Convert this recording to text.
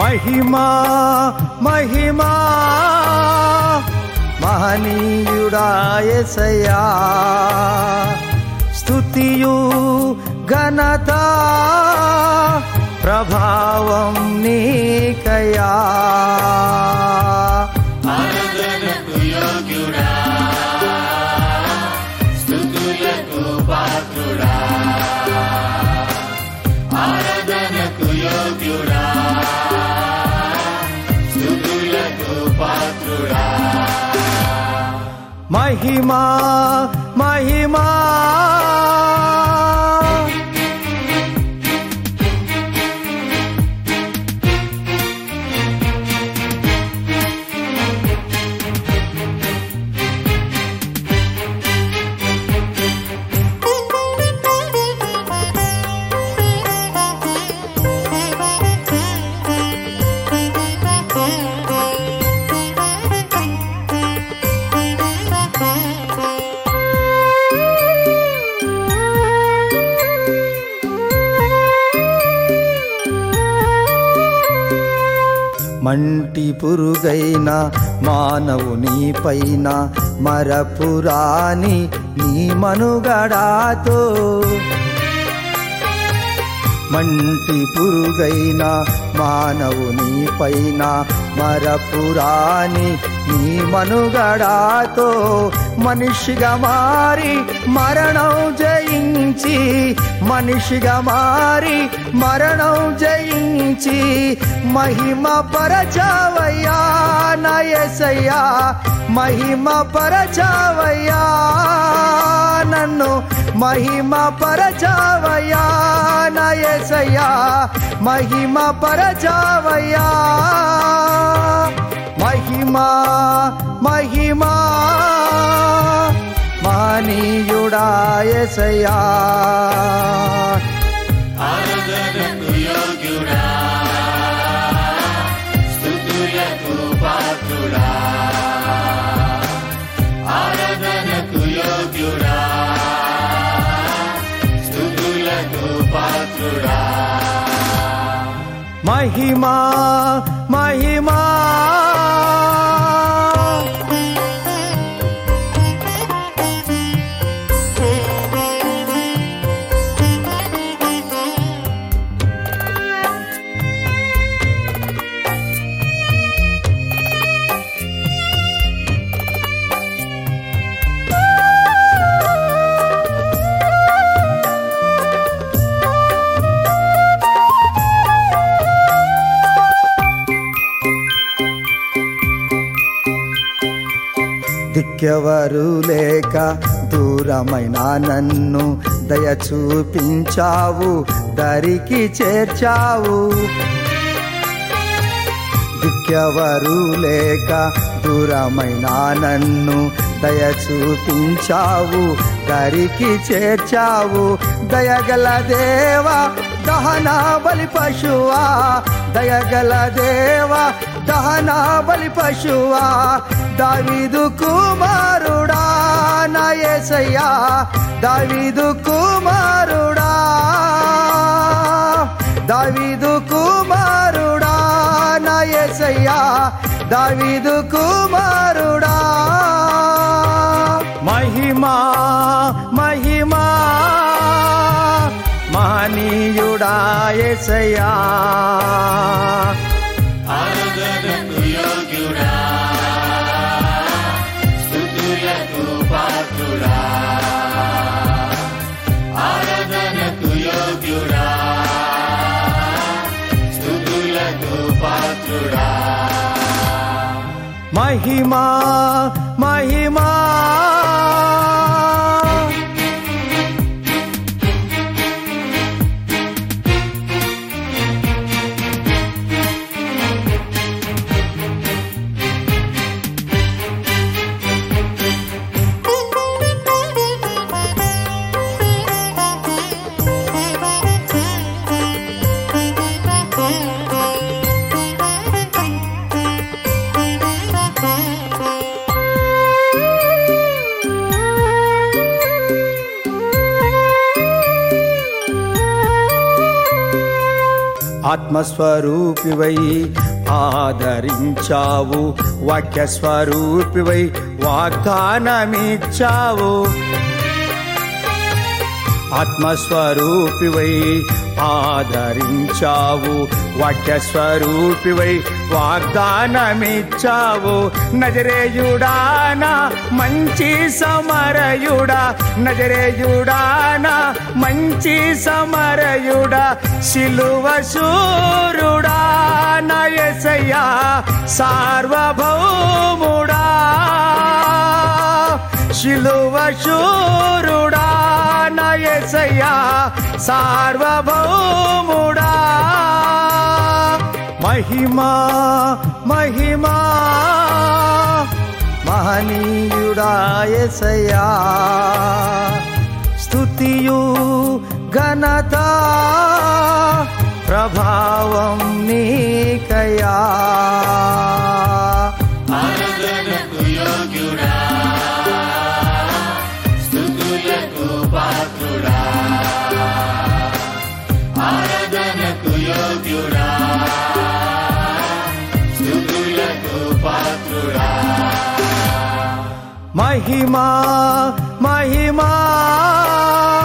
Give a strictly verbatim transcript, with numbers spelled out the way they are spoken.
మహిమా మహిమా మహనీయుడా యేసయ్యా, స్తుతియు ఘనత ప్రభావం నీకయ్యా. ఆరాధనకు యోగ్యుడా, స్తుతులకు పాత్రుడా, ఆరాధనకు యోగ్యుడా, స్తుతులకు పాత్రుడా. మహిమా మహిమా మంటి పురుగైన మానవుని పైన మరపురాని నీ మనుగడాతో, మంటి పురుగైన మానవుని పైన మరపురాని నీ మనుగడాతో, మనిషిగా మారి మరణం జయించి, మనిషిగా మారి మరణం జయించి మహిమ పరచావయ్యా నా యేసయ్యా, మహిమ పరచావయ్యా నన్ను, మహిమ పరచావయ్యా నా యేసయ్యా, మహిమ పరచావయ్యా. మహిమా మహిమా మహనీయుడా యేసయ్యా, ఆరాధనకు యోగ్యుడా, స్తుతులకు పాత్రుడా, ఆరాధనకు యోగ్యుడా, స్తుతులకు పాత్రుడా. మహిమా మహిమా దిక్కెవరు లేక దూరమైన నన్ను దయ చూపించావు, దరికి చేర్చావు. దిక్కెవరు లేక దూరమైన నన్ను దయ చూపించావు, దరికి చేర్చావు. దయగల దేవా దహన బలి పశువా, దయగల దేవా దహన బలి పశువా, దావీదు కుమారుడా నా యేసయ్యా, దావీదు కుమారుడా, దావీదు కుమారుడా నా యేసయ్యా, దావీదు కుమారుడా. మహిమా మహిమా మహనీయుడా యేసయ్యా, ఆరాధనకు యోగ్యుడా, స్తుతులకు పాత్రుడా, ఆరాధనకు యోగ్యుడా, స్తుతులకు పాత్రుడా. మహిమా మహిమా ఆత్మస్వరూపివై ఆదరించావు, వాక్య స్వరూపివై వాగ్దానమిచ్చావు. ఆత్మస్వరూపివై ఆదరించావు, వాక్య స్వరూపివై వాగ్దానమిచ్చావు. నజరేయుడానా మంచి సమరయుడా, నజరేయుడానా మంచి సమరయుడా, శిలువ శూరుడా నా యేసయ్యా సార్వభౌముడా, శిలువ శూరుడా నా యేసయ్యా సార్వభౌముడా. మహిమా మహిమా మహనీయుడా యేసయ్యా, స్తుతియు ఘనత ప్రభావం నీకయ్యా. ఆరాధనకు యోగ్యుడా, స్తుతులకు పాత్రుడా, ఆరాధనకు యోగ్యుడా, స్తుతులకు పాత్రుడా. మహిమా మహిమా